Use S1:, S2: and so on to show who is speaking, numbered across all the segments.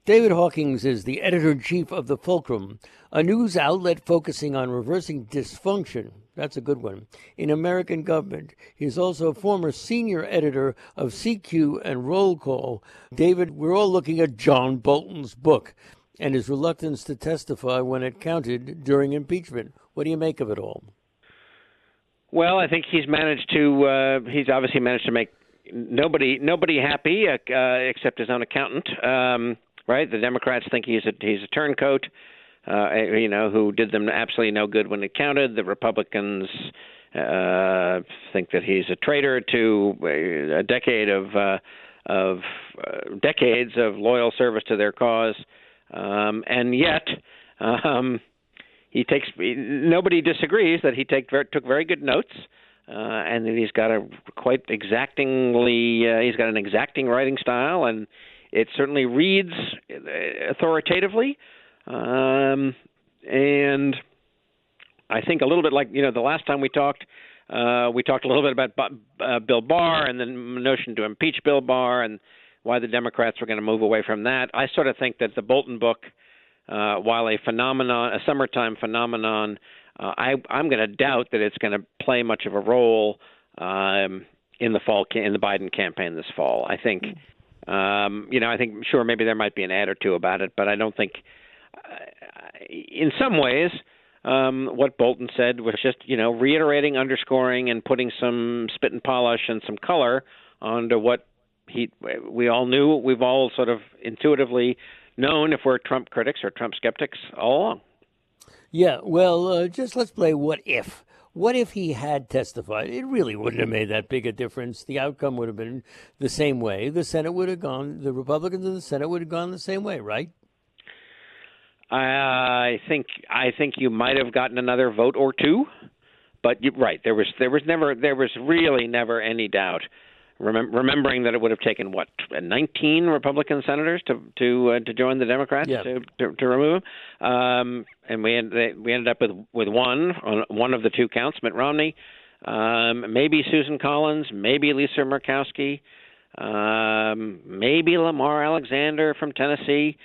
S1: David Hawkins is the editor-in-chief of The Fulcrum, a news outlet focusing on reversing dysfunction. That's a good one. In American government. He is also a former senior editor of CQ and Roll Call. David, we're all looking at John Bolton's book and his reluctance to testify when it counted during impeachment. What do you make of it all?
S2: Well, I think he's obviously managed to make nobody happy except his own accountant. Right? The Democrats think he's a turncoat, who did them absolutely no good when it counted. The Republicans think that he's a traitor to a decades of loyal service to their cause, and yet nobody disagrees that he took very good notes, and that he's got an exacting writing style, and it certainly reads authoritatively, and I think a little bit like the last time we talked a little bit about Bill Barr and the notion to impeach Bill Barr and why the Democrats were going to move away from that. I sort of think that the Bolton book, while a summertime phenomenon, I'm going to doubt that it's going to play much of a role in the Biden campaign this fall. I think. I think sure maybe there might be an ad or two about it, but I don't think. In some ways, what Bolton said was just reiterating, underscoring, and putting some spit and polish and some color onto what we all knew. We've all sort of intuitively known if we're Trump critics or Trump skeptics all along.
S1: Yeah, well, just let's play what if. What if he had testified? It really wouldn't have made that big a difference. The outcome would have been the same way. The Republicans in the Senate would have gone the same way, right?
S2: I think you might have gotten another vote or two, but you're right. There was really never any doubt. Remembering that it would have taken 19 Republican senators to join the Democrats to remove him, and we ended up with one on one of the two counts, Mitt Romney, maybe Susan Collins, maybe Lisa Murkowski, maybe Lamar Alexander from Tennessee,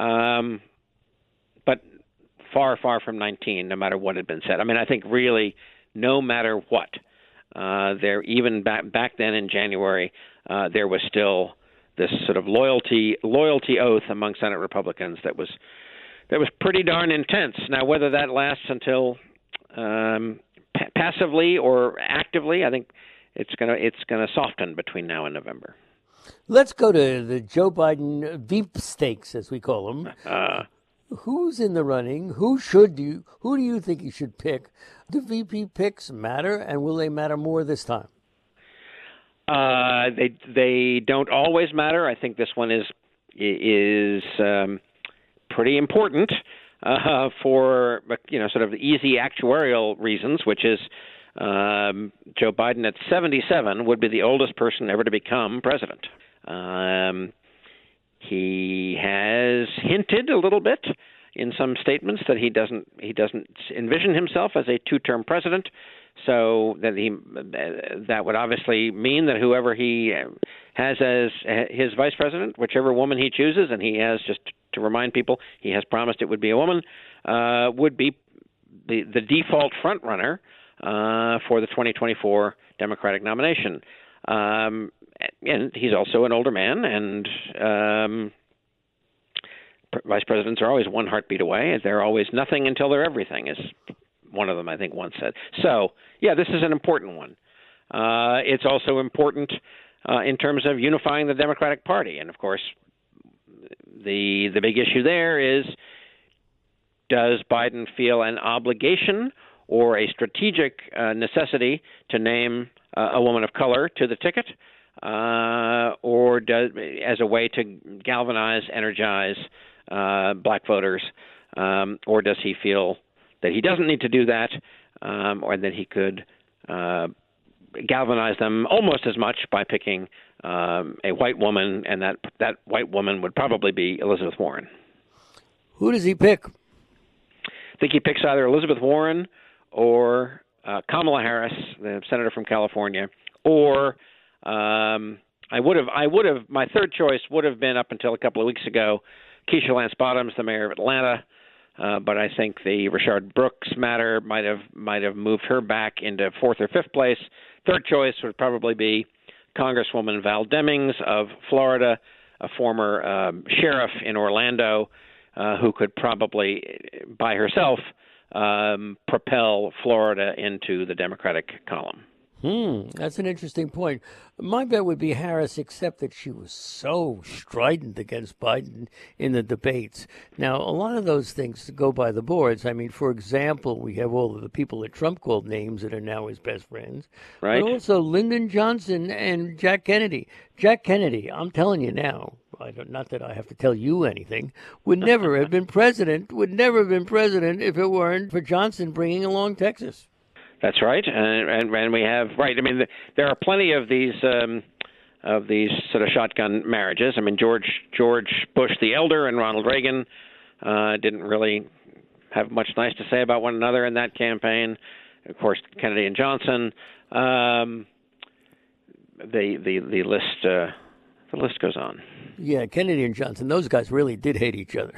S2: but far from 19, no matter what had been said. I mean, I think really no matter what. There, even back then in January, there was still this sort of loyalty oath among Senate Republicans that was pretty darn intense. Now, whether that lasts until passively or actively, I think it's gonna soften between now and November.
S1: Let's go to the Joe Biden Veep stakes, as we call them. Who's in the running? Who do you think you should pick? Do VP picks matter, and will they matter more this time?
S2: They don't always matter. I think this one is pretty important for sort of easy actuarial reasons, which is Joe Biden at 77 would be the oldest person ever to become president. He has hinted a little bit in some statements that he doesn't envision himself as a two-term president, so that would obviously mean that whoever he has as his vice president, whichever woman he chooses, and he has, just to remind people, he has promised it would be a woman, would be the default front runner for the 2024 Democratic nomination. And he's also an older man, and vice presidents are always one heartbeat away. They're always nothing until they're everything, as one of them, I think, once said. So, yeah, this is an important one. It's also important in terms of unifying the Democratic Party. And, of course, the big issue there is, does Biden feel an obligation or a strategic necessity to name a woman of color to the ticket, or as a way to galvanize, energize black voters, or does he feel that he doesn't need to do that, or that he could galvanize them almost as much by picking a white woman, and that white woman would probably be Elizabeth Warren.
S1: Who does he pick?
S2: I think he picks either Elizabeth Warren or Kamala Harris, the senator from California, or my third choice would have been, up until a couple of weeks ago, Keisha Lance Bottoms, the mayor of Atlanta. But I think the Rayshard Brooks matter might have moved her back into fourth or fifth place. Third choice would probably be Congresswoman Val Demings of Florida, a former sheriff in Orlando, who could probably, by herself, propel Florida into the Democratic column.
S1: That's an interesting point. My bet would be Harris, except that she was so strident against Biden in the debates. Now, a lot of those things go by the boards. I mean, for example, we have all of the people that Trump called names that are now his best friends.
S2: Right.
S1: But also Lyndon Johnson and Jack Kennedy. Jack Kennedy, I'm telling you now, not that I have to tell you anything, would never have been president if it weren't for Johnson bringing along Texas.
S2: That's right, and we have right. I mean, there are plenty of these sort of shotgun marriages. I mean, George Bush the elder and Ronald Reagan didn't really have much nice to say about one another in that campaign. Of course, Kennedy and Johnson. The list goes on.
S1: Yeah, Kennedy and Johnson. Those guys really did hate each other.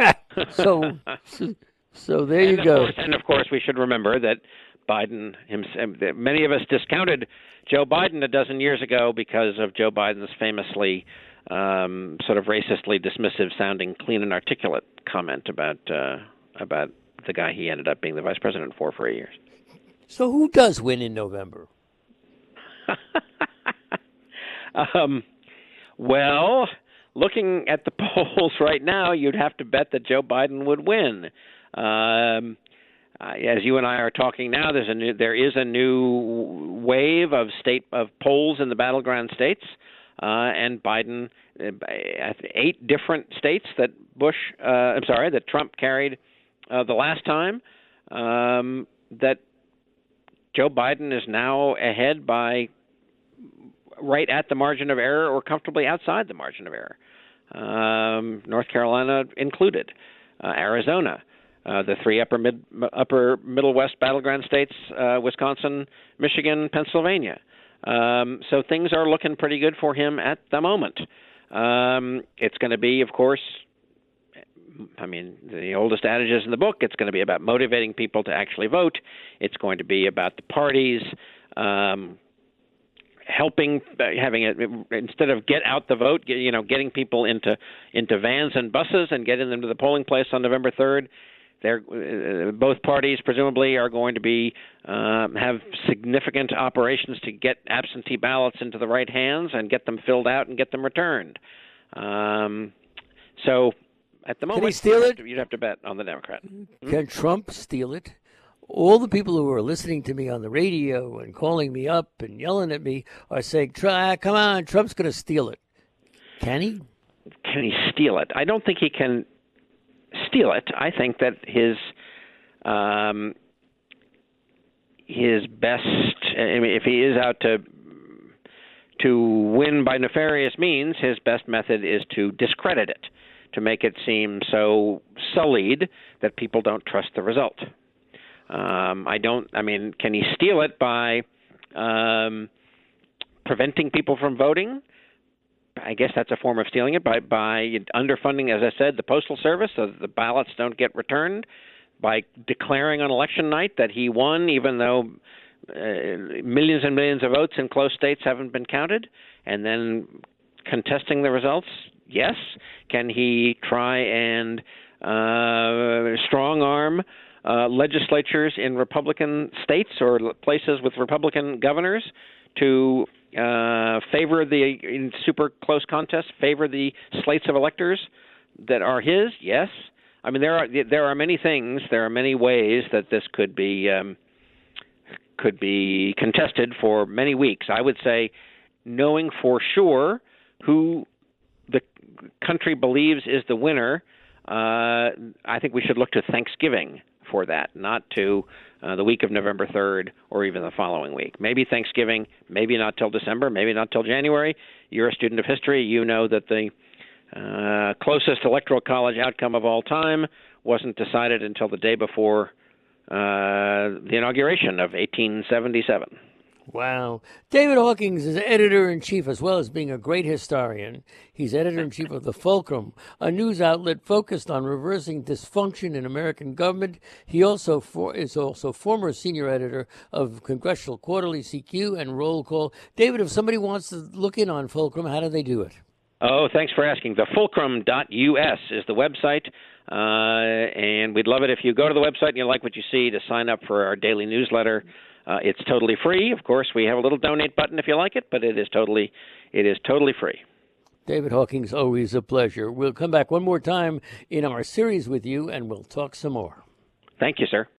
S1: So there you go.
S2: And of course, we should remember that Biden himself, many of us discounted Joe Biden a dozen years ago because of Joe Biden's famously sort of racistly dismissive sounding clean and articulate comment about the guy he ended up being the vice president for 8 years.
S1: So who does win in November?
S2: Well, looking at the polls right now, you'd have to bet that Joe Biden would win. As you and I are talking now, there is a new wave of polls in the battleground states, and Biden, 8 different states that Trump carried the last time, that Joe Biden is now ahead by right at the margin of error or comfortably outside the margin of error. North Carolina included, Arizona. The 3 upper Middle West battleground states, Wisconsin, Michigan, Pennsylvania. So things are looking pretty good for him at the moment. It's going to be, of course, I mean, the oldest adages in the book, it's going to be about motivating people to actually vote. It's going to be about the parties helping, having it, instead of get out the vote, getting people into vans and buses and getting them to the polling place on November 3rd. Both parties presumably are going to be have significant operations to get absentee ballots into the right hands and get them filled out and get them returned. So at the moment,
S1: can he steal it?
S2: You'd have to bet on the Democrat.
S1: Can Trump steal it? All the people who are listening to me on the radio and calling me up and yelling at me are saying, "Come on, Trump's going to steal it." Can he?
S2: Can he steal it? I don't think he can steal it. I think that his best, I mean, if he is out to win by nefarious means, his best method is to discredit it, to make it seem so sullied that people don't trust the result. Can he steal it by preventing people from voting? I guess that's a form of stealing it by underfunding, as I said, the Postal Service so that the ballots don't get returned, by declaring on election night that he won even though millions and millions of votes in close states haven't been counted, and then contesting the results. Yes. Can he try and strong-arm legislatures in Republican states or places with Republican governors to favor in super close contests, favor the slates of electors that are his? Yes. I mean, there are many things. There are many ways that this could be contested for many weeks. I would say, knowing for sure who the country believes is the winner, I think we should look to Thanksgiving for that, not to the week of November 3rd or even the following week. Maybe Thanksgiving, maybe not till December, maybe not till January. You're a student of history. You know that the closest electoral college outcome of all time wasn't decided until the day before the inauguration of 1877.
S1: Wow. David Hawkins is editor-in-chief as well as being a great historian. He's editor-in-chief of The Fulcrum, a news outlet focused on reversing dysfunction in American government. He also is also former senior editor of Congressional Quarterly, CQ, and Roll Call. David, if somebody wants to look in on Fulcrum, how do they do it?
S2: Oh, thanks for asking. Thefulcrum.us is the website, and we'd love it if you go to the website and you like what you see to sign up for our daily newsletter. It's totally free. Of course, we have a little donate button if you like it, but it is totally free.
S1: David Hawkins, always a pleasure. We'll come back one more time in our series with you, and we'll talk some more.
S2: Thank you, sir.